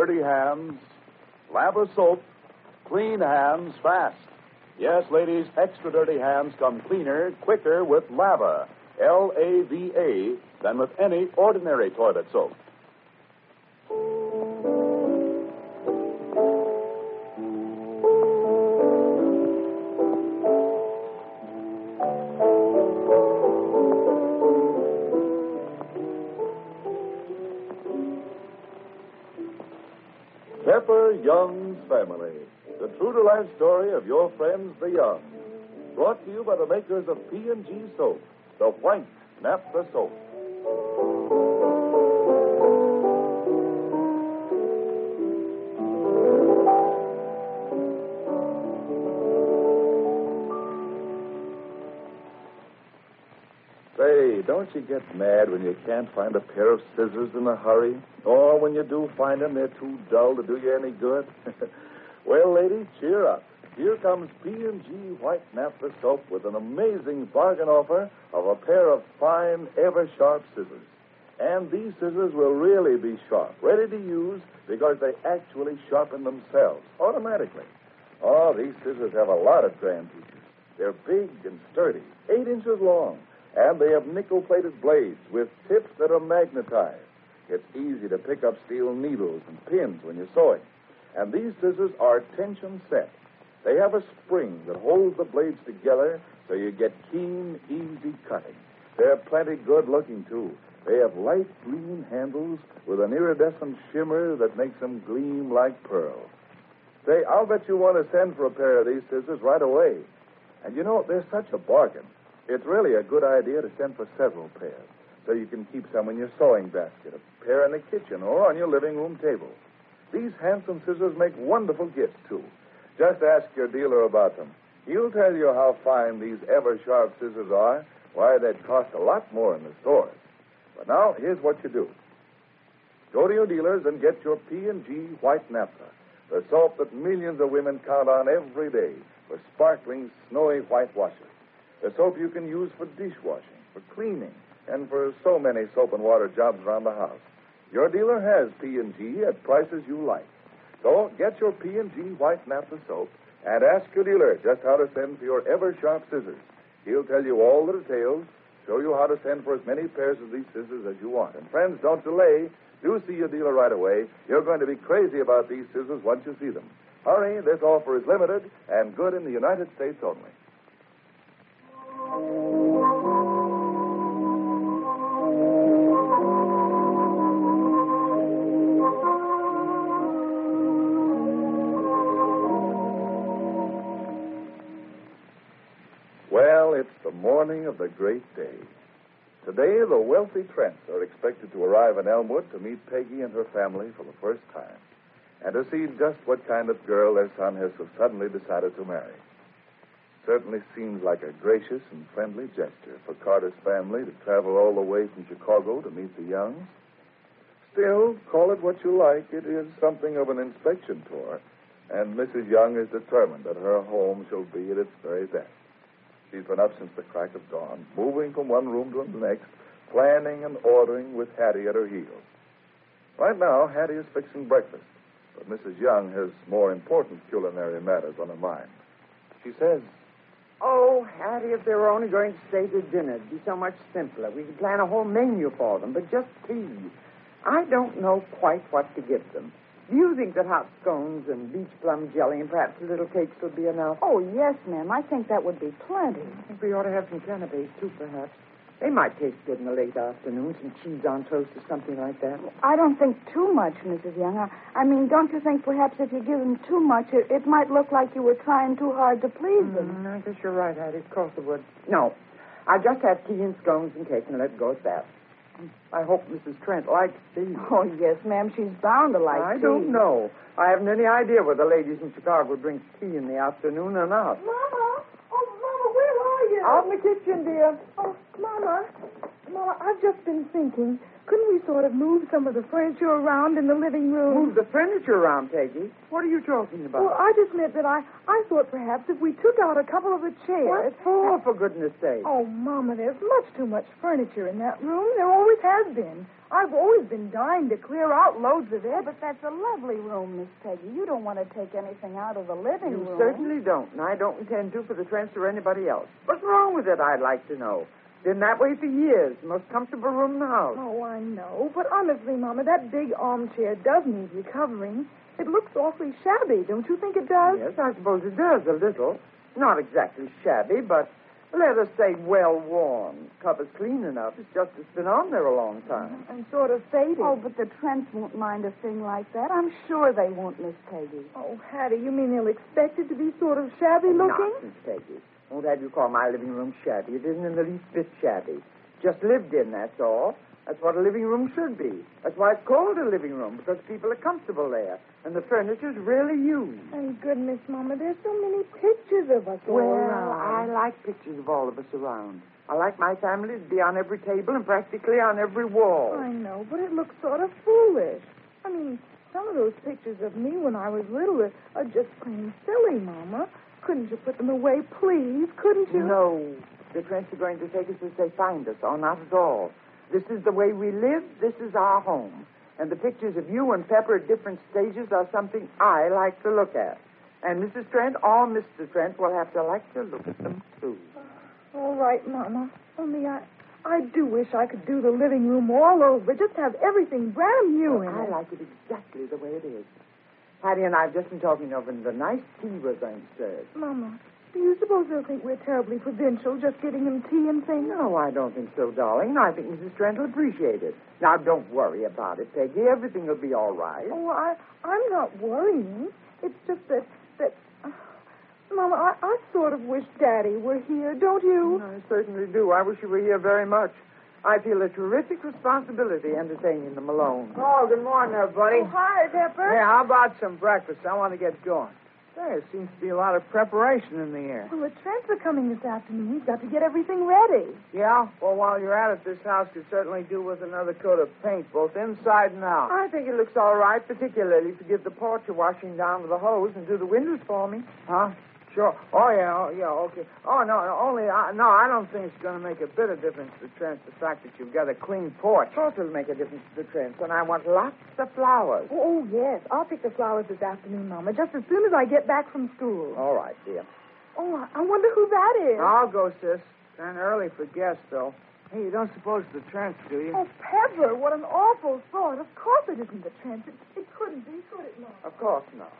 dirty hands. Lava soap, clean hands fast. Yes, ladies, extra dirty hands come cleaner, quicker with Lava, Lava, than with any ordinary toilet soap. Pepper Young's Family, the true-to-life story of your friends, the Youngs. Brought to you by the makers of P&G Soap, the white naphtha soap. Say, don't you get mad when you can't find a pair of scissors in a hurry? Or when you do find them, they're too dull to do you any good? Well, lady, cheer up. Here comes P&G White Naphtha Soap with an amazing bargain offer of a pair of fine, ever-sharp scissors. And these scissors will really be sharp, ready to use because they actually sharpen themselves automatically. Oh, these scissors have a lot of grand features. They're big and sturdy, 8 inches long, and they have nickel-plated blades with tips that are magnetized. It's easy to pick up steel needles and pins when you're sewing. And these scissors are tension set. They have a spring that holds the blades together so you get keen, easy cutting. They're plenty good looking, too. They have light green handles with an iridescent shimmer that makes them gleam like pearl. Say, I'll bet you want to send for a pair of these scissors right away. And you know, they're such a bargain. It's really a good idea to send for several pairs so you can keep some in your sewing basket, a pair in the kitchen or on your living room table. These handsome scissors make wonderful gifts, too. Just ask your dealer about them. He'll tell you how fine these ever-sharp scissors are, why they'd cost a lot more in the stores. But now, here's what you do. Go to your dealers and get your P&G White Naphtha, the soap that millions of women count on every day for sparkling, snowy white washes. The soap you can use for dishwashing, for cleaning, and for so many soap and water jobs around the house. Your dealer has P&G at prices you like. So get your P&G White Naphtha soap and ask your dealer just how to send for your ever-sharp scissors. He'll tell you all the details, show you how to send for as many pairs of these scissors as you want. And friends, don't delay. Do see your dealer right away. You're going to be crazy about these scissors once you see them. Hurry, this offer is limited and good in the United States only. Well, it's the morning of the great day. Today, the wealthy Trents are expected to arrive in Elmwood to meet Peggy and her family for the first time, and to see just what kind of girl their son has so suddenly decided to marry. Certainly seems like a gracious and friendly gesture for Carter's family to travel all the way from Chicago to meet the Youngs. Still, call it what you like, it is something of an inspection tour, and Mrs. Young is determined that her home shall be at its very best. She's been up since the crack of dawn, moving from one room to the next, planning and ordering with Hattie at her heels. Right now, Hattie is fixing breakfast, but Mrs. Young has more important culinary matters on her mind. She says, "Oh, Hattie, if they were only going to stay to dinner, it'd be so much simpler. We could plan a whole menu for them, but just tea. I don't know quite what to give them. Do you think that hot scones and beach plum jelly and perhaps little cakes would be enough? Oh, yes, ma'am. I think that would be plenty. I think we ought to have some canapes, too, perhaps. They might taste good in the late afternoon, some cheese on toast or something like that. I don't think too much, Mrs. Young. I mean, don't you think perhaps if you give them too much, it might look like you were trying too hard to please them? I guess you're right, Hattie. Of course it would. No, I'll just have tea and scones and cake and let it go at that. I hope Mrs. Trent likes tea. Oh, yes, ma'am. She's bound to like tea. I don't know. I haven't any idea whether ladies in Chicago drink tea in the afternoon or not. Mama! Oh, Mama, where are you? Out in the kitchen, dear. Oh, Mama, Mama, I've just been thinking, couldn't we sort of move some of the furniture around in the living room? Move the furniture around, Peggy. What are you talking about? Well, I just meant that I thought perhaps if we took out a couple of the chairs... What for goodness sake? Oh, Mama, there's much too much furniture in that room. There always has been. I've always been dying to clear out loads of it. Oh, but that's a lovely room, Miss Peggy. You don't want to take anything out of the living room. You certainly don't, and I don't intend to for the Trents or anybody else. What's wrong with it, I'd like to know? Been that way for years. The most comfortable room in the house. Oh, I know. But honestly, Mama, that big armchair does need recovering. It looks awfully shabby. Don't you think it does? Yes, I suppose it does, a little. Not exactly shabby, but let us say well-worn. Cover's clean enough. It's just it's been on there a long time. And sort of faded. Oh, but the Trents won't mind a thing like that. I'm sure they won't, Miss Peggy. Oh, Hattie, you mean they'll expect it to be sort of shabby looking? Nonsense, Peggy. Won't have you call my living room shabby. It isn't in the least bit shabby. Just lived in, that's all. That's what a living room should be. That's why it's called a living room, because people are comfortable there. And the furniture's really used. Thank goodness, Mama. There's so many pictures of us all around. I like pictures of all of us around. I like my family to be on every table and practically on every wall. I know, but it looks sort of foolish. I mean, some of those pictures of me when I was little are just plain silly, Mama. Couldn't you put them away, please? Couldn't you? No. The Trents are going to take us as they find us. Oh, not at all. This is the way we live. This is our home. And the pictures of you and Pepper at different stages are something I like to look at. And Mrs. Trent or Mr. Trent will have to like to look at them, too. All right, Mama. Only I do wish I could do the living room all over. Just have everything brand new in it. I like it exactly the way it is. Hattie and I have just been talking over the nice tea we're going to serve. Mama, do you suppose they'll think we're terribly provincial, just getting them tea and things? No, I don't think so, darling. I think Mrs. Trent will appreciate it. Now, don't worry about it, Peggy. Everything will be all right. Oh, I'm not worrying. It's just that Mama, I sort of wish Daddy were here, don't you? I certainly do. I wish you were here very much. I feel a terrific responsibility entertaining them alone. Oh, good morning, everybody. Oh, hi, Pepper. Hey, how about some breakfast? I want to get going. Say, there seems to be a lot of preparation in the air. Well, the Trents are coming this afternoon. We've got to get everything ready. Yeah? Well, while you're at it, this house could certainly do with another coat of paint, both inside and out. I think it looks all right, particularly if you give the porch a washing down with a hose and do the windows for me. Huh? Sure. Oh, yeah, okay. Oh, no, I don't think it's going to make a bit of difference to Trent, the fact that you've got a clean porch. Of course it'll make a difference to the Trents, and I want lots of flowers. Oh, yes. I'll pick the flowers this afternoon, Mama, just as soon as I get back from school. All right, dear. Oh, I wonder who that is. I'll go, sis. Kind of early for guests, though. Hey, you don't suppose the Trents, do you? Oh, Pepper, what an awful thought. Of course it isn't the Trents. It couldn't be, could it, Mama? Of course not.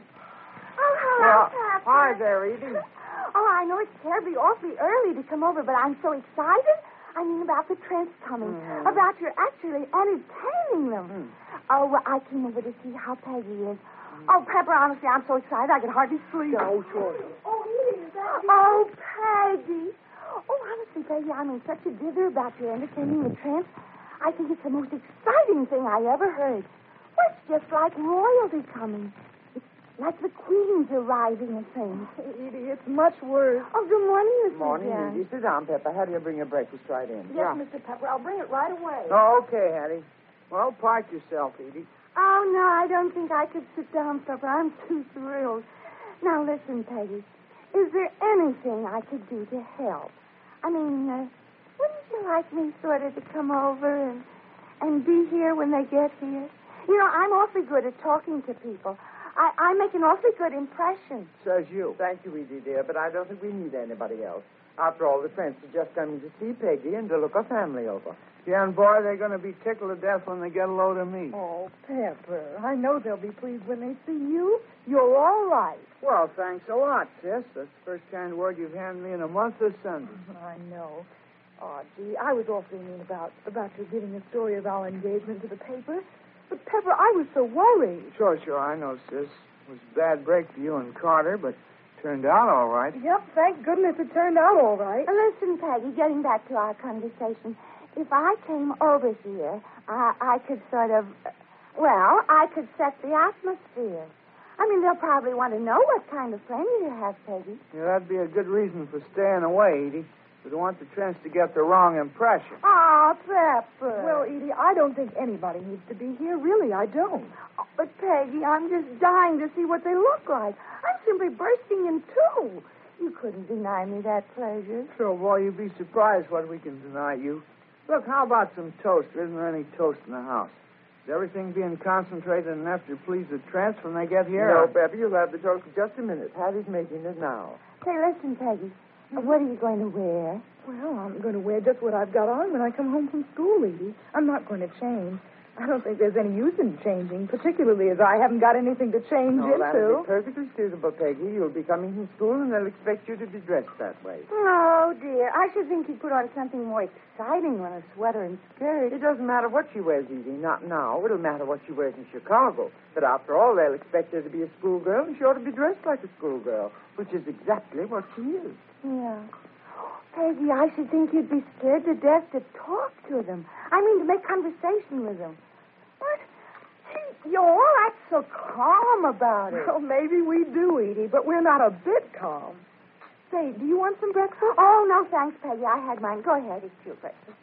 Oh, hello, Pepper. Hi there, Edie. Oh, I know it's terribly awfully early to come over, but I'm so excited. I mean, about the Trents coming. About your actually entertaining them. Oh, well, I came over to see how Peggy is. Oh, Pepper, honestly, I'm so excited I could hardly sleep. Oh, sure. Oh, Edie, is that you? Oh, Peggy. Oh, honestly, Peggy, I'm in such a dither about your entertaining the Trents. I think it's the most exciting thing I ever heard. Well, it's just like royalty coming. Like the Queen's arriving and things. Edie, it's much worse. Oh, good morning, Mrs. Morning, Young. Edie. Sit down, Pepper. How do you bring your breakfast right in? Yes, Mr. Pepper, I'll bring it right away. Oh, okay, Hattie. Well, park yourself, Edie. Oh, no, I don't think I could sit down, Pepper. I'm too thrilled. Now, listen, Peggy. Is there anything I could do to help? I mean, wouldn't you like me sort of to come over and be here when they get here? You know, I'm awfully good at talking to people. I make an awfully good impression. Says you. Thank you, Edie, dear, but I don't think we need anybody else. After all, the Trents are just coming to see Peggy and to look our family over. Yeah, and boy, they're going to be tickled to death when they get a load of me. Oh, Pepper, I know they'll be pleased when they see you. You're all right. Well, thanks a lot, sis. That's the first kind word you've handed me in a month this Sunday. I know. Oh, gee, I was awfully mean about your giving the story of our engagement to the paper. But, Pepper, I was so worried. Sure, I know, sis. It was a bad break for you and Carter, but turned out all right. Yep, thank goodness it turned out all right. Listen, Peggy, getting back to our conversation, if I came over here, I could sort of, I could set the atmosphere. I mean, they'll probably want to know what kind of friend you have, Peggy. Yeah, that'd be a good reason for staying away, Edie. We don't want the trends to get the wrong impression. Oh, Pepper. Well, Edie, I don't think anybody needs to be here. Really, I don't. Oh, but Peggy, I'm just dying to see what they look like. I'm simply bursting in two. You couldn't deny me that pleasure. Sure, boy, you'd be surprised what we can deny you. Look, how about some toast? There isn't any toast in the house. Is everything being concentrated enough to please the Trents when they get here? No, Peppy, you'll have the toast in just a minute. Hattie's making it now. Say, listen, Peggy. What are you going to wear? Well, I'm going to wear just what I've got on when I come home from school, Edie. I'm not going to change. I don't think there's any use in changing, particularly as I haven't got anything to change No, that'll into. be perfectly suitable, Peggy. You'll be coming from school, and they'll expect you to be dressed that way. Oh, dear. I should think you'd put on something more exciting than a sweater and skirt. It doesn't matter what she wears, Edie. Not now. It'll matter what she wears in Chicago. But after all, they'll expect her to be a schoolgirl, and she ought to be dressed like a schoolgirl, which is exactly what she is. Yeah. Peggy, I should think you'd be scared to death to talk to them. I mean, to make conversation with them. What? Gee, you're all act so calm about it. Well, maybe we do, Edie, but we're not a bit calm. Say, do you want some breakfast? Oh, no, thanks, Peggy. I had mine. Go ahead. It's your breakfast.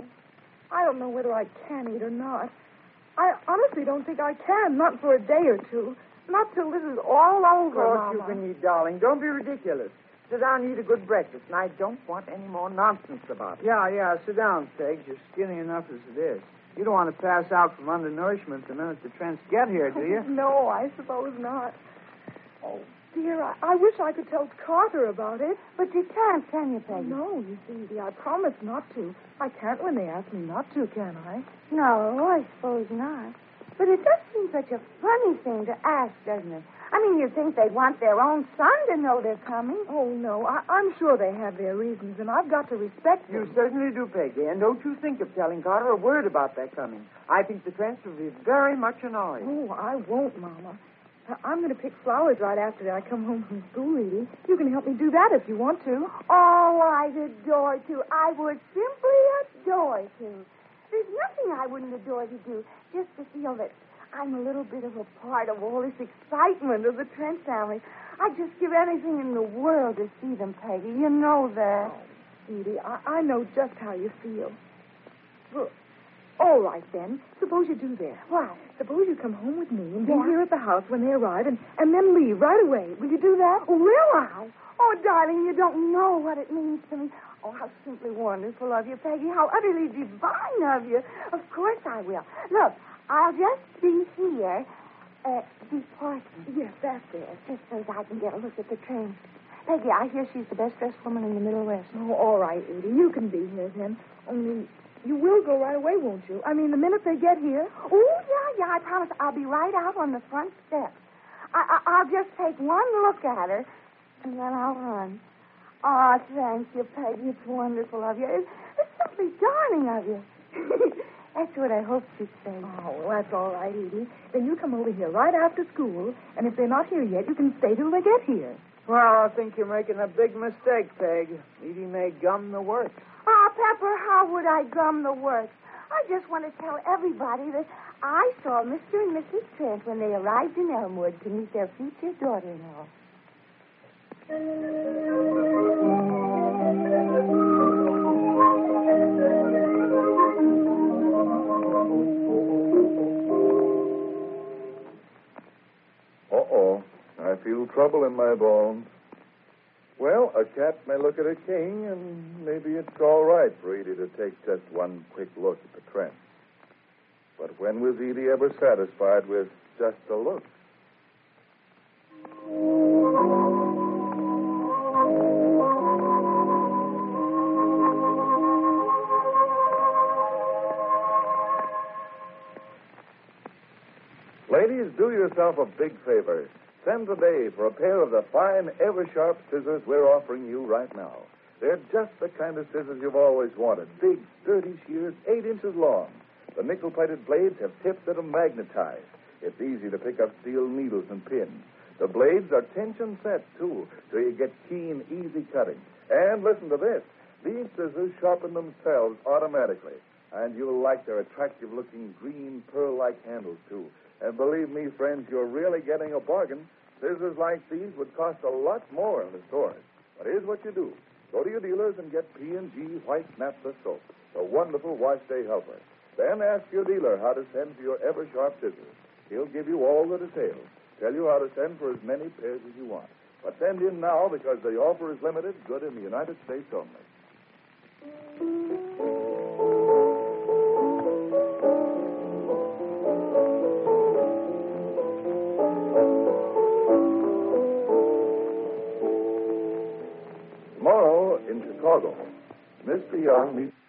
I don't know whether I can eat or not. I honestly don't think I can, not for a day or two. Not till this is all over, Of course Mama. you can eat, darling. Don't be ridiculous. Sit down and eat a good breakfast, and I don't want any more nonsense about it. Yeah, sit down, Peg. You're skinny enough as it is. You don't want to pass out from undernourishment the minute the Trents get here, do you? No, I suppose not. Oh, dear, I wish I could tell Carter about it. But you can't, can you, Peggy? No, you see, Edie, I promised not to. I can't when they ask me not to, can I? No, I suppose not. But it does seem such a funny thing to ask, doesn't it? I mean, you'd think they'd want their own son to know they're coming. Oh, no, I'm sure they have their reasons, and I've got to respect You them. certainly do, Peggy, and don't you think of telling Carter a word about their coming. I think the Trents will be very much annoyed. Oh, I won't, Mama. I'm going to pick flowers right after I come home from school, Edie. You can help me do that if you want to. Oh, I'd adore to. I would simply adore to. There's nothing I wouldn't adore to do, just to feel that I'm a little bit of a part of all this excitement of the Trent family. I'd just give anything in the world to see them, Peggy. You know that. Edie, I know just how you feel. Well, all right, then. Suppose you do this. What? Suppose you come home with me and be Yeah. here at the house when they arrive and then leave right away. Will you do that? Will I? Oh, darling, you don't know what it means to me. Oh, how simply wonderful of you, Peggy. How utterly divine of you. Of course I will. Look, I'll just be here at the party. Yes, that's it. Just so that I can get a look at the train. Peggy, I hear she's the best-dressed woman in the Middle West. Oh, all right, Edie. You can be here then. Only you will go right away, won't you? I mean, the minute they get here. Oh, yeah, I promise. I'll be right out on the front steps. I'll just take one look at her, and then I'll run. Oh, thank you, Peggy. It's wonderful of you. It's simply darling of you. That's what I hoped you'd say. Oh, well, that's all right, Edie. Then you come over here right after school, and if they're not here yet, you can stay till they get here. Well, I think you're making a big mistake, Peg. Edie may gum the works. Oh, Pepper, how would I gum the works? I just want to tell everybody that I saw Mr. and Mrs. Trent when they arrived in Elmwood to meet their future daughter-in-law. Uh-oh. I feel trouble in my bones. Well, a cat may look at a king, and maybe it's all right for Edie to take just one quick look at the Trents. But when was Edie ever satisfied with just a look? Ladies, do yourself a big favor. Send today for a pair of the fine Eversharp scissors we're offering you right now. They're just the kind of scissors you've always wanted. Big, sturdy shears, 8 inches long. The nickel-plated blades have tips that are magnetized. It's easy to pick up steel needles and pins. The blades are tension set, too, so you get keen, easy cutting. And listen to this. These scissors sharpen themselves automatically. And you'll like their attractive-looking green pearl-like handles, too. And believe me, friends, you're really getting a bargain. Scissors like these would cost a lot more in the stores. But here's what you do. Go to your dealers and get P&G White Naphtha Soap, a wonderful wash day helper. Then ask your dealer how to send for your ever-sharp scissors. He'll give you all the details, tell you how to send for as many pairs as you want. But send in now because the offer is limited, good in the United States only. Tomorrow in Chicago, Mr. Young meets